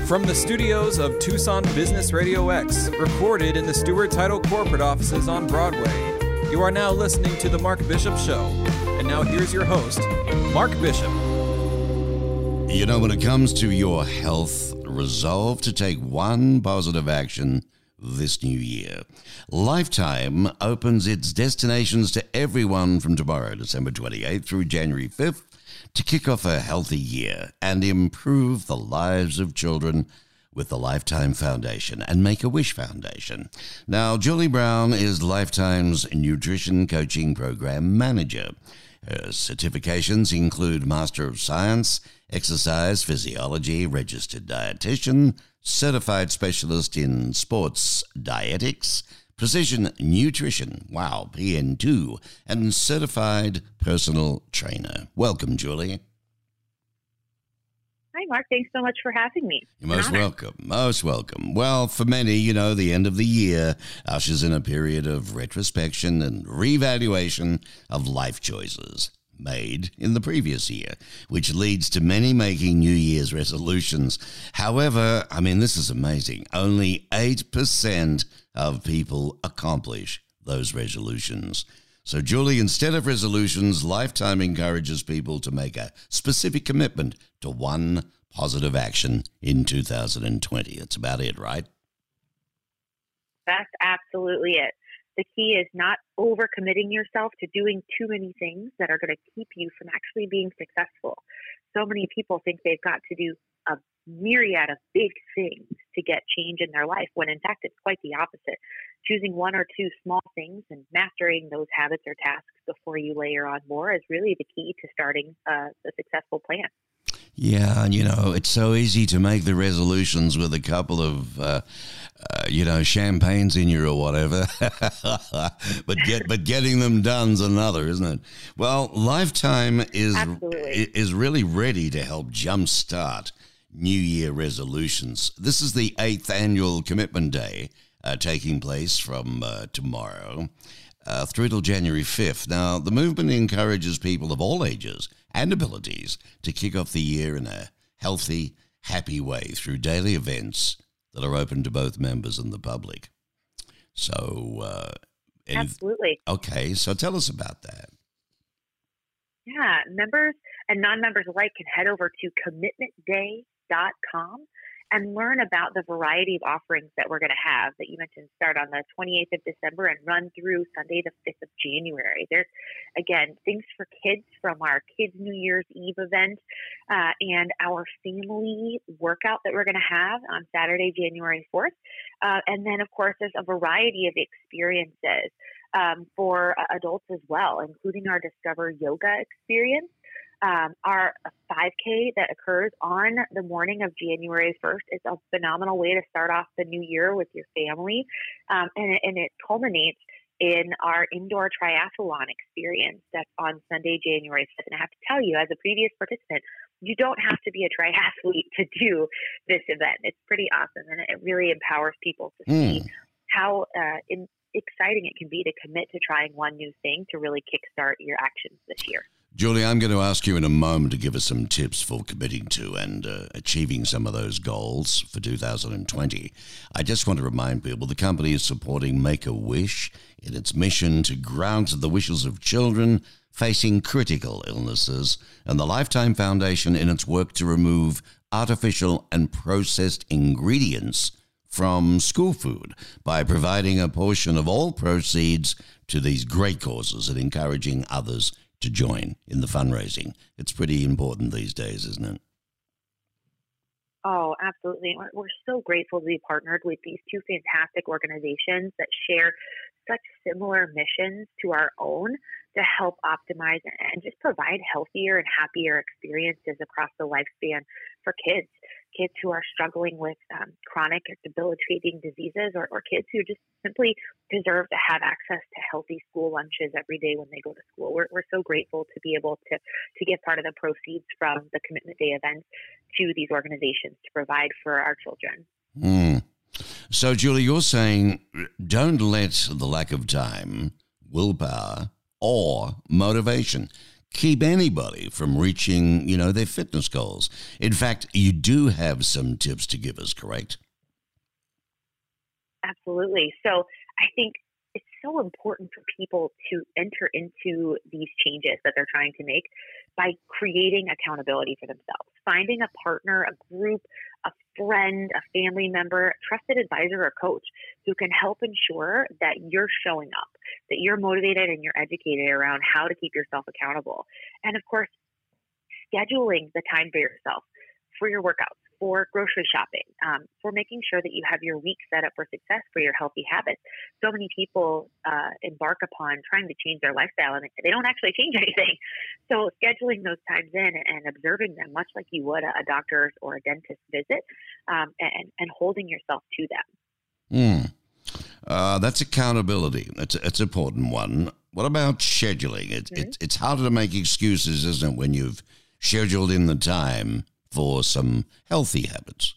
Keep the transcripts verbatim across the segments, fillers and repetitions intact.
From the studios of Tucson Business Radio X, recorded in the Stewart Title corporate offices on Broadway, you are now listening to The Mark Bishop Show. And now here's your host, Mark Bishop. You know, when it comes to your health, resolve to take one positive action this new year. Lifetime opens its destinations to everyone from tomorrow, December twenty-eighth, through January fifth, to kick off a healthy year and improve the lives of children with the Lifetime Foundation and Make-A-Wish Foundation. Now, Julie Brown is Lifetime's Nutrition Coaching Program Manager. Her certifications include Master of Science, Exercise Physiology, Registered Dietitian, Certified Specialist in Sports Dietics, Precision Nutrition, wow, P N two, and Certified Personal Trainer. Welcome, Julie. Hi, Mark. Thanks so much for having me. You're most welcome. Most welcome. Well, for many, you know, the end of the year ushers in a period of retrospection and reevaluation of life choices made in the previous year, which leads to many making New Year's resolutions. However, I mean, this is amazing. Only eight percent of people accomplish those resolutions. So, Julie, instead of resolutions, Lifetime encourages people to make a specific commitment to one positive action in two thousand twenty. That's about it, right? That's absolutely it. The key is not overcommitting yourself to doing too many things that are going to keep you from actually being successful. So many people think they've got to do a myriad of big things to get change in their life, when in fact it's quite the opposite. Choosing one or two small things and mastering those habits or tasks before you layer on more is really the key to starting uh, a successful plan. Yeah, and you know, it's so easy to make the resolutions with a couple of, uh, uh, you know, champagnes in you or whatever. but get but getting them done's another, isn't it? Well, Lifetime is Absolutely. is really ready to help jumpstart New Year resolutions. This is the eighth annual Commitment Day, uh, taking place from uh, tomorrow uh, through till January fifth. Now, the movement encourages people of all ages and abilities to kick off the year in a healthy, happy way through daily events that are open to both members and the public. So, uh, any, Absolutely. Okay, so tell us about that. Yeah, members and non-members alike can head over to commitment day dot com and learn about the variety of offerings that we're going to have that you mentioned start on the twenty-eighth of December and run through Sunday the fifth of January. There's, again, things for kids from our Kids New Year's Eve event uh, and our family workout that we're going to have on Saturday, January fourth. Uh, and then, of course, there's a variety of experiences um, for uh, adults as well, including our Discover Yoga experience. Um, our five K that occurs on the morning of January first is a phenomenal way to start off the new year with your family. Um, and, it, and it culminates in our indoor triathlon experience that's on Sunday, January fifth. And I have to tell you, as a previous participant, you don't have to be a triathlete to do this event. It's pretty awesome, and it really empowers people to Mm. see how uh, in, exciting it can be to commit to trying one new thing to really kickstart your actions this year. Julie, I'm going to ask you in a moment to give us some tips for committing to and uh, achieving some of those goals for two thousand twenty. I just want to remind people the company is supporting Make-A-Wish in its mission to grant the wishes of children facing critical illnesses, and the Lifetime Foundation in its work to remove artificial and processed ingredients from school food by providing a portion of all proceeds to these great causes and encouraging others to join in the fundraising. It's pretty important these days, isn't it? Oh, absolutely. We're, we're so grateful to be partnered with these two fantastic organizations that share such similar missions to our own to help optimize and just provide healthier and happier experiences across the lifespan for kids. Kids who are struggling with um, chronic or debilitating diseases, or, or kids who just simply deserve to have access to healthy school lunches every day when they go to school. We're, we're so grateful to be able to, to give part of the proceeds from the Commitment Day events to these organizations to provide for our children. Mm. So, Julie, you're saying don't let the lack of time, willpower, or motivation keep anybody from reaching, you know, their fitness goals. In fact, you do have some tips to give us, correct? Absolutely. So I think it's so important for people to enter into these changes that they're trying to make by creating accountability for themselves, finding a partner, a group, a friend, a family member, a trusted advisor or coach who can help ensure that you're showing up, that you're motivated and you're educated around how to keep yourself accountable. And of course, scheduling the time for yourself, for your workouts, for grocery shopping, um, for making sure that you have your week set up for success for your healthy habits. So many people uh, embark upon trying to change their lifestyle and they don't actually change anything. So scheduling those times in and observing them, much like you would a, a doctor's or a dentist visit, um, and, and holding yourself to them. Mm. Uh, that's accountability. That's it's an important one. What about scheduling? It's mm-hmm. it's it's harder to make excuses, isn't it, when you've scheduled in the time for some healthy habits?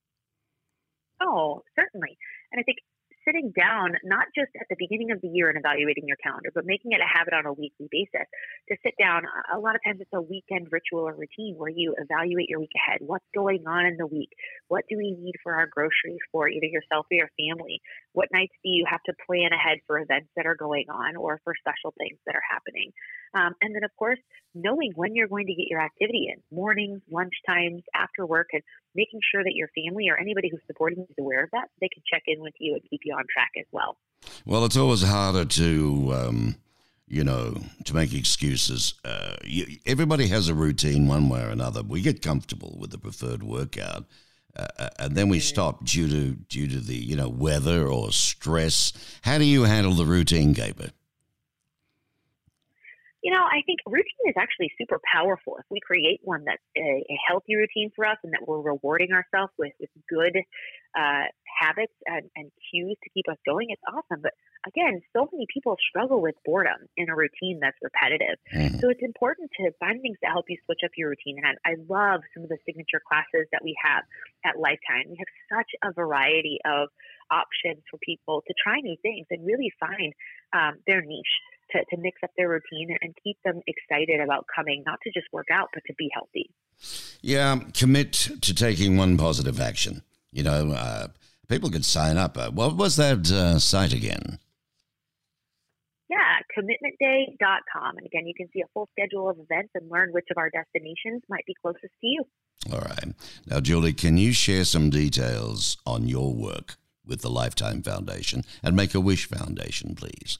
Oh, certainly. And I think sitting down, not just at the beginning of the year and evaluating your calendar, but making it a habit on a weekly basis to sit down. A lot of times it's a weekend ritual or routine where you evaluate your week ahead. What's going on in the week? What do we need for our groceries for either yourself or your family? What nights do you have to plan ahead for events that are going on or for special things that are happening? Um, and then, of course, knowing when you're going to get your activity in, mornings, lunch times, after work, and making sure that your family or anybody who's supporting you is aware of that, so they can check in with you and keep you on track as well. Well, it's always harder to, um, you know, to make excuses. Uh, you, everybody has a routine one way or another. We get comfortable with the preferred workout, uh, and then we stop due to due to the, you know, weather or stress. How do you handle the routine, Gaber? You know, I think routine is actually super powerful. If we create one that's a, a healthy routine for us and that we're rewarding ourselves with, with good uh, habits and, and cues to keep us going, it's awesome. But again, so many people struggle with boredom in a routine that's repetitive. Mm-hmm. So it's important to find things to help you switch up your routine. And I, I love some of the signature classes that we have at Lifetime. We have such a variety of options for people to try new things and really find um, their niche. To, to mix up their routine and keep them excited about coming, not to just work out, but to be healthy. Yeah, commit to taking one positive action. You know, uh, people could sign up. Uh, what was that uh, site again? Yeah, commitment day dot com. And again, you can see a full schedule of events and learn which of our destinations might be closest to you. All right. Now, Julie, can you share some details on your work with the Lifetime Foundation and Make-A-Wish Foundation, please?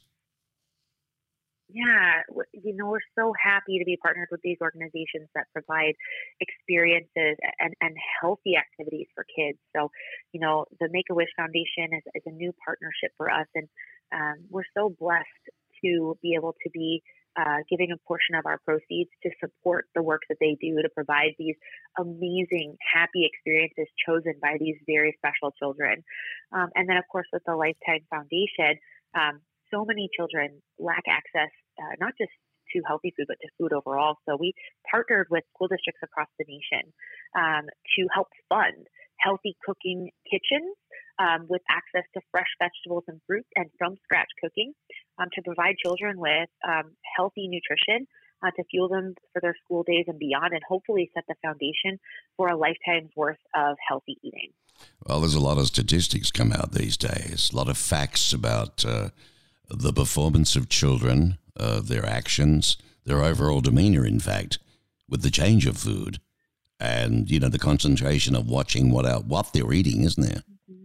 Yeah, you know, we're so happy to be partnered with these organizations that provide experiences and, and healthy activities for kids. So, you know, the Make-A-Wish Foundation is, is a new partnership for us, and um, we're so blessed to be able to be uh, giving a portion of our proceeds to support the work that they do to provide these amazing, happy experiences chosen by these very special children. Um, and then, of course, with the Lifetime Foundation, um, so many children lack access, uh, not just to healthy food, but to food overall. So we partnered with school districts across the nation um, to help fund healthy cooking kitchens um, with access to fresh vegetables and fruit and from scratch cooking um, to provide children with um, healthy nutrition uh, to fuel them for their school days and beyond, and hopefully set the foundation for a lifetime's worth of healthy eating. Well, there's a lot of statistics come out these days, a lot of facts about uh, the performance of children, uh, their actions, their overall demeanor, in fact, with the change of food and, you know, the concentration of watching what out, what they're eating, isn't there? Mm-hmm.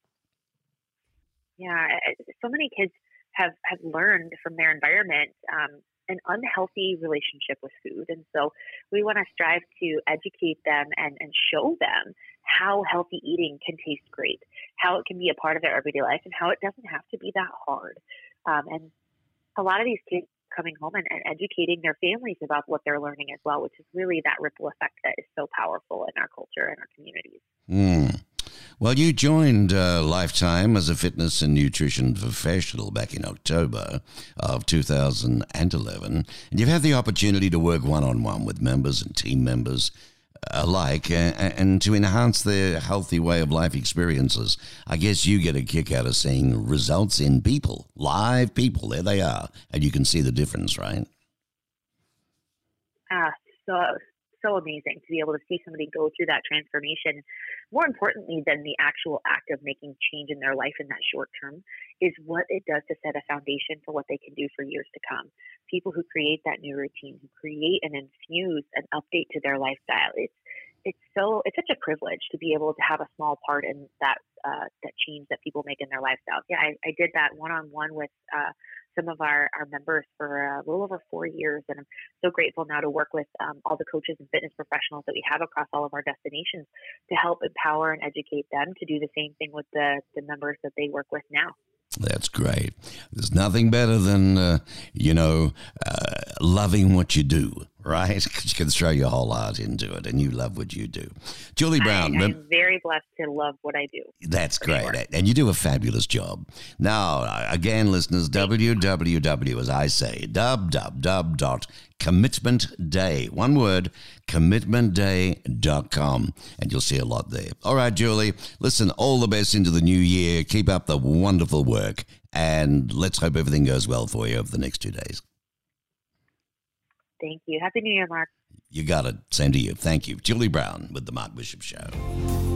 Yeah, so many kids have, have learned from their environment um, an unhealthy relationship with food. And so we want to strive to educate them and, and show them how healthy eating can taste great, how it can be a part of their everyday life, and how it doesn't have to be that hard. Um, and a lot of these kids coming home and, and educating their families about what they're learning as well, which is really that ripple effect that is so powerful in our culture and our communities. Mm. Well, you joined uh, Lifetime as a fitness and nutrition professional back in October of two thousand eleven, and you've had the opportunity to work one-on-one with members and team members alike uh, and to enhance their healthy way of life experiences. I guess you get a kick out of seeing results in people, live people. There they are, and you can see the difference, right? Yeah, so so amazing to be able to see somebody go through that transformation. More importantly than the actual act of making change in their life in that short term is what it does to set a foundation for what they can do for years to come. People who create that new routine, who create and infuse an update to their lifestyle, it's it's so it's such a privilege to be able to have a small part in that uh, that change that people make in their lifestyle. Yeah, I, I did that one on one with uh, some of our, our members for a little over four years. And I'm so grateful now to work with um, all the coaches and fitness professionals that we have across all of our destinations to help empower and educate them to do the same thing with the, the members that they work with now. That's great. There's nothing better than, uh, you know, uh, loving what you do, right? Because you can throw your whole heart into it and you love what you do. Julie Brown. I, I'm very blessed to love what I do. That's great. Sure. And you do a fabulous job. Now, again, listeners, w w w, as I say, w w w dot commitment day, one word, commitment day dot com, and you'll see a lot there. All right, Julie, listen, all the best into the new year. Keep up the wonderful work, and let's hope everything goes well for you over the next two days. Thank you. Happy New Year, Mark. You got it. Same to you. Thank you. Julie Brown with The Mark Bishop Show.